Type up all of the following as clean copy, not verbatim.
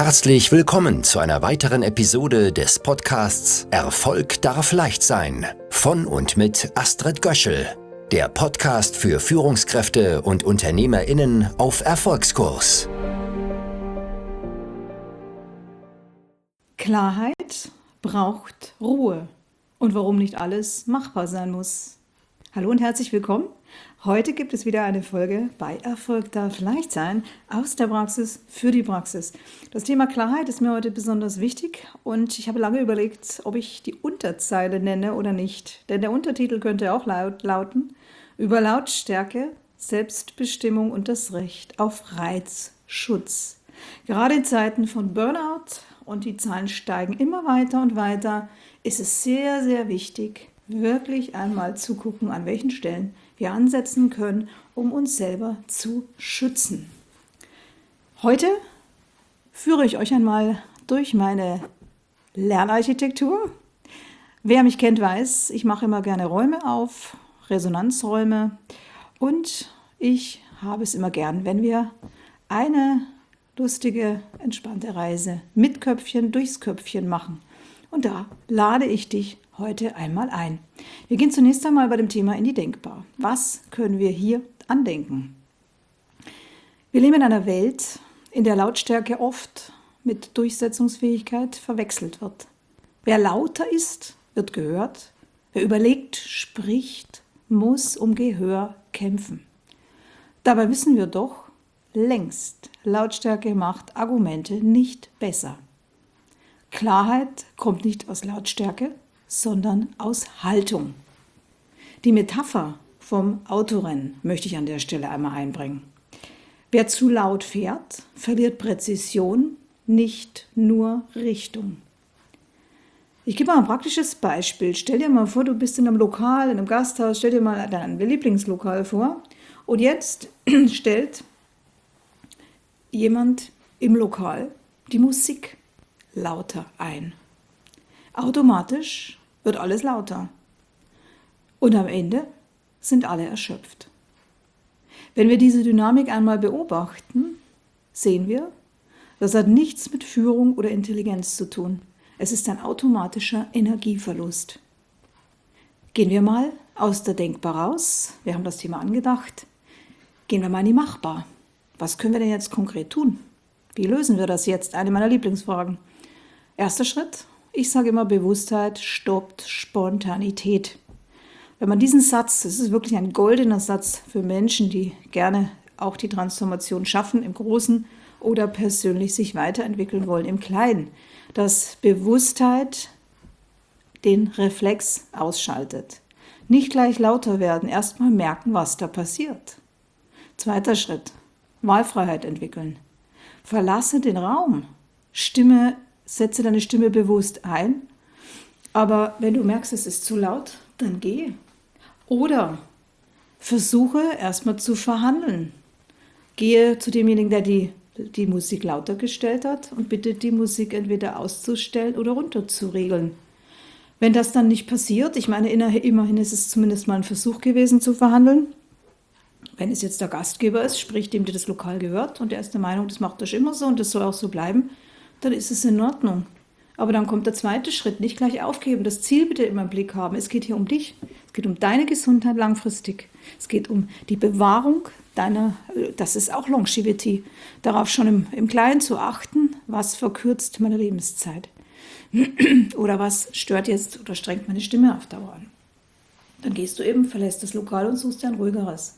Herzlich willkommen zu einer weiteren Episode des Podcasts Erfolg darf leicht sein von und mit Astrid Göschel, der Podcast für Führungskräfte und UnternehmerInnen auf Erfolgskurs. Klarheit braucht Ruhe und warum nicht alles machbar sein muss. Hallo und herzlich willkommen. Heute gibt es wieder eine Folge bei Erfolg darf leicht sein, aus der Praxis für die Praxis. Das Thema Klarheit ist mir heute besonders wichtig und ich habe lange überlegt, ob ich die Unterzeile nenne oder nicht. Denn der Untertitel könnte auch lauten: Über Lautstärke, Selbstbestimmung und das Recht auf Reizschutz. Gerade in Zeiten von Burnout und die Zahlen steigen immer weiter und weiter, ist es sehr, sehr wichtig, wirklich einmal zu gucken, an welchen Stellen wir ansetzen können, um uns selber zu schützen. Heute führe ich euch einmal durch meine Lernarchitektur. Wer mich kennt, weiß, ich mache immer gerne Räume auf, Resonanzräume, und ich habe es immer gern, wenn wir eine lustige, entspannte Reise mit Köpfchen durchs Köpfchen machen. Und da lade ich dich heute einmal ein. Wir gehen zunächst einmal bei dem Thema in die Denkbar. Was können wir hier andenken? Wir leben in einer Welt, in der Lautstärke oft mit Durchsetzungsfähigkeit verwechselt wird. Wer lauter ist, wird gehört. Wer überlegt, spricht, muss um Gehör kämpfen. Dabei wissen wir doch längst, Lautstärke macht Argumente nicht besser. Klarheit kommt nicht aus Lautstärke, sondern aus Haltung. Die Metapher vom Autorennen möchte ich an der Stelle einmal einbringen. Wer zu laut fährt, verliert Präzision, nicht nur Richtung. Ich gebe mal ein praktisches Beispiel. Stell dir mal vor, du bist in einem Lokal, in einem Gasthaus, stell dir mal dein Lieblingslokal vor und jetzt stellt jemand im Lokal die Musik lauter ein. Automatisch wird alles lauter. Und am Ende sind alle erschöpft. Wenn wir diese Dynamik einmal beobachten, sehen wir, das hat nichts mit Führung oder Intelligenz zu tun. Es ist ein automatischer Energieverlust. Gehen wir mal aus der Denkbar raus. Wir haben das Thema angedacht. Gehen wir mal in die Machbar. Was können wir denn jetzt konkret tun? Wie lösen wir das jetzt? Eine meiner Lieblingsfragen. Erster Schritt: Ich sage immer, Bewusstheit stoppt Spontanität. Wenn man diesen Satz, das ist wirklich ein goldener Satz für Menschen, die gerne auch die Transformation schaffen, im Großen oder persönlich sich weiterentwickeln wollen, im Kleinen, dass Bewusstheit den Reflex ausschaltet. Nicht gleich lauter werden, erstmal merken, was da passiert. Zweiter Schritt: Wahlfreiheit entwickeln. Verlasse den Raum. Setze deine Stimme bewusst ein, aber wenn du merkst, es ist zu laut, dann geh. Oder versuche erstmal zu verhandeln. Gehe zu demjenigen, der die Musik lauter gestellt hat, und bitte die Musik entweder auszustellen oder runterzuregeln. Wenn das dann nicht passiert, ich meine, immerhin ist es zumindest mal ein Versuch gewesen zu verhandeln. Wenn es jetzt der Gastgeber ist, sprich dem, der das Lokal gehört, und der ist der Meinung, das macht er schon immer so und das soll auch so bleiben, dann ist es in Ordnung. Aber dann kommt der zweite Schritt: nicht gleich aufgeben, das Ziel bitte immer im Blick haben. Es geht hier um dich, es geht um deine Gesundheit langfristig. Es geht um die Bewahrung das ist auch Longevity, darauf schon im Kleinen zu achten, was verkürzt meine Lebenszeit. Oder was stört jetzt oder strengt meine Stimme auf Dauer an. Dann gehst du eben, verlässt das Lokal und suchst dir ein ruhigeres.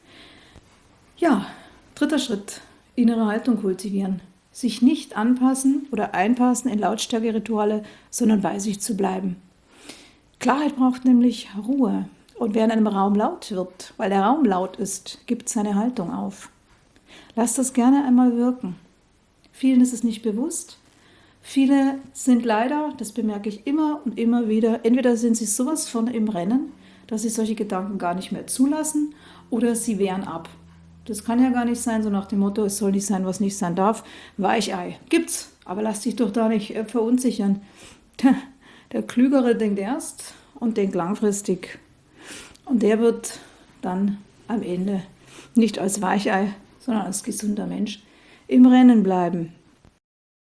Ja, dritter Schritt: innere Haltung kultivieren. Sich nicht anpassen oder einpassen in Lautstärkerituale, sondern bei sich zu bleiben. Klarheit braucht nämlich Ruhe. Und wer in einem Raum laut wird, weil der Raum laut ist, gibt seine Haltung auf. Lass das gerne einmal wirken. Vielen ist es nicht bewusst. Viele sind leider, das bemerke ich immer und immer wieder, entweder sind sie sowas von im Rennen, dass sie solche Gedanken gar nicht mehr zulassen, oder sie wehren ab. Das kann ja gar nicht sein, so nach dem Motto, es soll nicht sein, was nicht sein darf. Weichei, gibt's, aber lass dich doch da nicht verunsichern. Der Klügere denkt erst und denkt langfristig. Und der wird dann am Ende nicht als Weichei, sondern als gesunder Mensch im Rennen bleiben.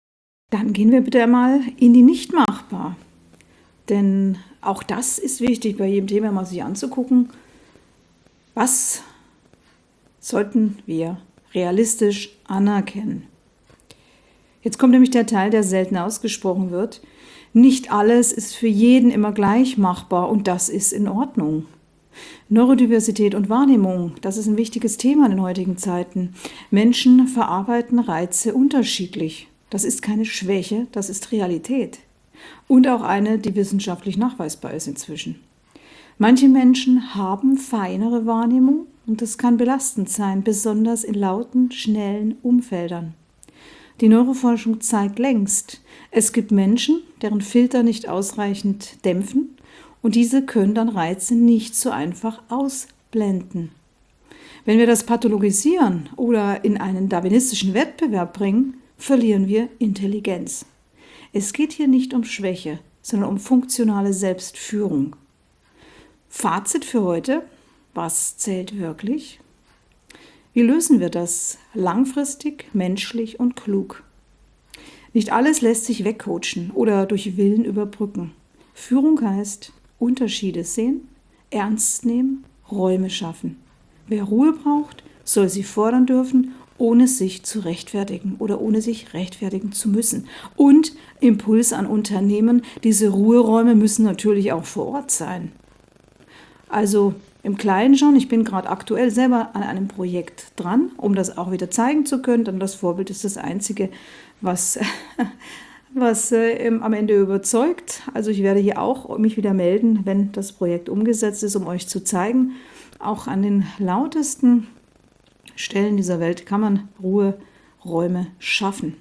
Dann gehen wir bitte einmal in die Nicht-Machbar. Denn auch das ist wichtig, bei jedem Thema mal sich anzugucken, was sollten wir realistisch anerkennen. Jetzt kommt nämlich der Teil, der selten ausgesprochen wird. Nicht alles ist für jeden immer gleich machbar und das ist in Ordnung. Neurodiversität und Wahrnehmung, das ist ein wichtiges Thema in den heutigen Zeiten. Menschen verarbeiten Reize unterschiedlich. Das ist keine Schwäche, das ist Realität. Und auch eine, die wissenschaftlich nachweisbar ist inzwischen. Manche Menschen haben feinere Wahrnehmung und das kann belastend sein, besonders in lauten, schnellen Umfeldern. Die Neuroforschung zeigt längst, es gibt Menschen, deren Filter nicht ausreichend dämpfen und diese können dann Reize nicht so einfach ausblenden. Wenn wir das pathologisieren oder in einen darwinistischen Wettbewerb bringen, verlieren wir Intelligenz. Es geht hier nicht um Schwäche, sondern um funktionale Selbstführung. Fazit für heute: Was zählt wirklich? Wie lösen wir das langfristig, menschlich und klug? Nicht alles lässt sich wegcoachen oder durch Willen überbrücken. Führung heißt Unterschiede sehen, ernst nehmen, Räume schaffen. Wer Ruhe braucht, soll sie fordern dürfen, ohne sich zu rechtfertigen oder ohne sich rechtfertigen zu müssen. Und Impuls an Unternehmen, diese Ruheräume müssen natürlich auch vor Ort sein. Also im Kleinen schon, ich bin gerade aktuell selber an einem Projekt dran, um das auch wieder zeigen zu können. Denn das Vorbild ist das Einzige, was am Ende überzeugt. Also ich werde hier auch mich wieder melden, wenn das Projekt umgesetzt ist, um euch zu zeigen, auch an den lautesten Stellen dieser Welt kann man Ruheräume schaffen.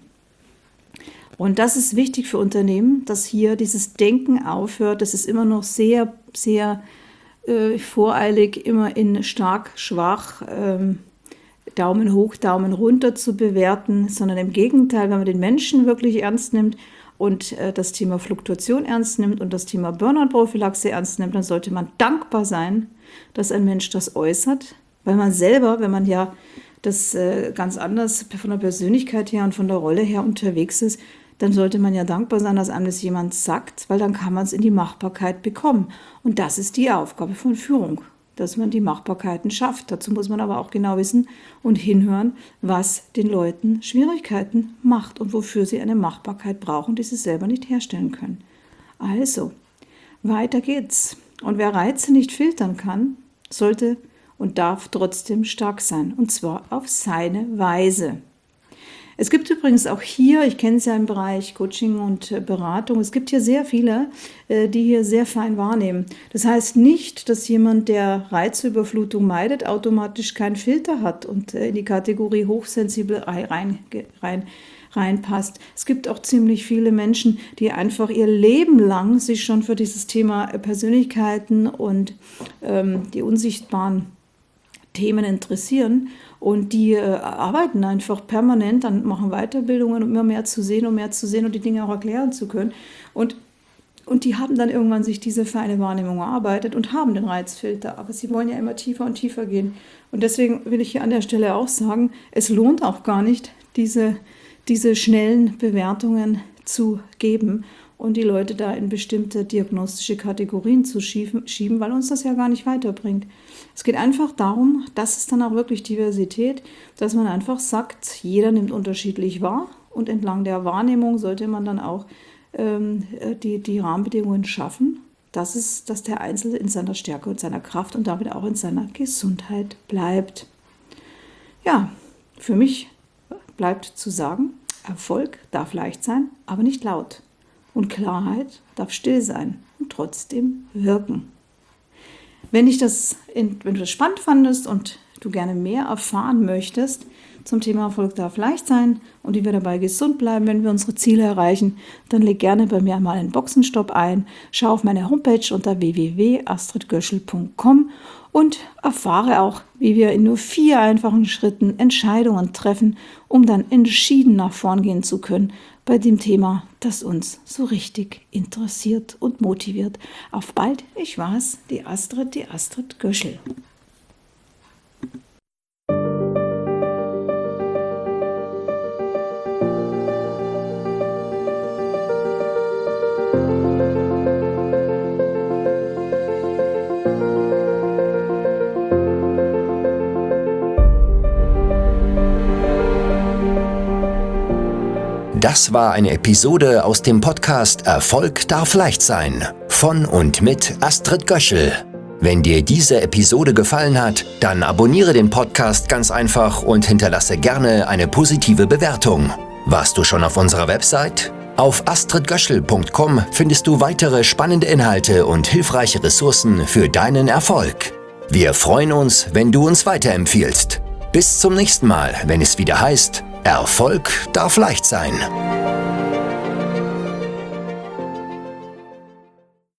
Und das ist wichtig für Unternehmen, dass hier dieses Denken aufhört. Das ist immer noch sehr, sehr voreilig, immer in stark, schwach, Daumen hoch, Daumen runter zu bewerten, sondern im Gegenteil, wenn man den Menschen wirklich ernst nimmt und das Thema Fluktuation ernst nimmt und das Thema Burnout-Prophylaxe ernst nimmt, dann sollte man dankbar sein, dass ein Mensch das äußert, weil man selber, wenn man ja das ganz anders von der Persönlichkeit her und von der Rolle her unterwegs ist, dann sollte man ja dankbar sein, dass einem das jemand sagt, weil dann kann man es in die Machbarkeit bekommen. Und das ist die Aufgabe von Führung, dass man die Machbarkeiten schafft. Dazu muss man aber auch genau wissen und hinhören, was den Leuten Schwierigkeiten macht und wofür sie eine Machbarkeit brauchen, die sie selber nicht herstellen können. Also, weiter geht's. Und wer Reize nicht filtern kann, sollte und darf trotzdem stark sein, und zwar auf seine Weise. Es gibt übrigens auch hier, ich kenne es ja im Bereich Coaching und Beratung, es gibt hier sehr viele, die hier sehr fein wahrnehmen. Das heißt nicht, dass jemand, der Reizüberflutung meidet, automatisch keinen Filter hat und in die Kategorie hochsensibel reinpasst. Es gibt auch ziemlich viele Menschen, die einfach ihr Leben lang sich schon für dieses Thema Persönlichkeiten und die unsichtbaren Themen interessieren und die arbeiten einfach permanent, dann machen Weiterbildungen, um immer mehr zu sehen und die Dinge auch erklären zu können. Und die haben dann irgendwann sich diese feine Wahrnehmung erarbeitet und haben den Reizfilter, aber sie wollen ja immer tiefer und tiefer gehen. Und deswegen will ich hier an der Stelle auch sagen, es lohnt auch gar nicht, diese schnellen Bewertungen zu geben und die Leute da in bestimmte diagnostische Kategorien zu schieben, weil uns das ja gar nicht weiterbringt. Es geht einfach darum, das ist dann auch wirklich Diversität, dass man einfach sagt, jeder nimmt unterschiedlich wahr und entlang der Wahrnehmung sollte man dann auch die Rahmenbedingungen schaffen, dass der Einzelne in seiner Stärke und seiner Kraft und damit auch in seiner Gesundheit bleibt. Ja, für mich bleibt zu sagen, Erfolg darf leicht sein, aber nicht laut. Und Klarheit darf still sein und trotzdem wirken. Wenn du das spannend fandest und du gerne mehr erfahren möchtest zum Thema Erfolg darf leicht sein und wie wir dabei gesund bleiben, wenn wir unsere Ziele erreichen, dann leg gerne bei mir mal einen Boxenstopp ein, schau auf meine Homepage unter www.astridgöschel.com und erfahre auch, wie wir in nur 4 einfachen Schritten Entscheidungen treffen, um dann entschieden nach vorn gehen zu können bei dem Thema, das uns so richtig interessiert und motiviert. Auf bald, ich war's, die Astrid Göschel. Das war eine Episode aus dem Podcast Erfolg darf leicht sein von und mit Astrid Göschel. Wenn dir diese Episode gefallen hat, dann abonniere den Podcast ganz einfach und hinterlasse gerne eine positive Bewertung. Warst du schon auf unserer Website? Auf astridgöschel.com findest du weitere spannende Inhalte und hilfreiche Ressourcen für deinen Erfolg. Wir freuen uns, wenn du uns weiterempfiehlst. Bis zum nächsten Mal, wenn es wieder heißt, Erfolg darf leicht sein.